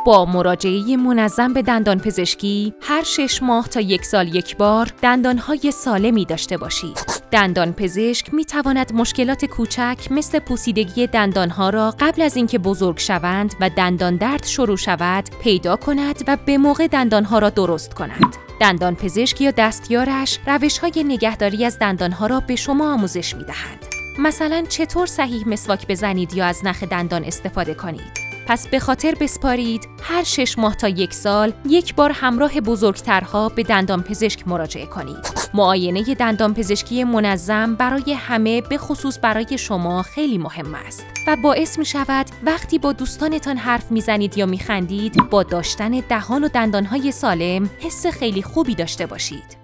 با مراجعه منظم به دندانپزشکی هر 6 ماه تا 1 سال یک بار دندانهای سالمی داشته باشید. دندانپزشک می تواند مشکلات کوچک مثل پوسیدگی دندانها را قبل از اینکه بزرگ شوند و دندان درد شروع شود پیدا کند و به موقع دندانها را درست کند. دندانپزشک یا دستیارش روش‌های نگهداری از دندانها را به شما آموزش می‌دهند. مثلا چطور صحیح مسواک بزنید یا از نخ دندان استفاده کنید. پس به خاطر بسپارید هر 6 ماه تا 1 سال یک بار همراه بزرگترها به دندانپزشک مراجعه کنید. معاینه دندانپزشکی منظم برای همه به خصوص برای شما خیلی مهم است و باعث می شود وقتی با دوستانتان حرف می زنید یا می خندید با داشتن دهان و دندانهای سالم حس خیلی خوبی داشته باشید.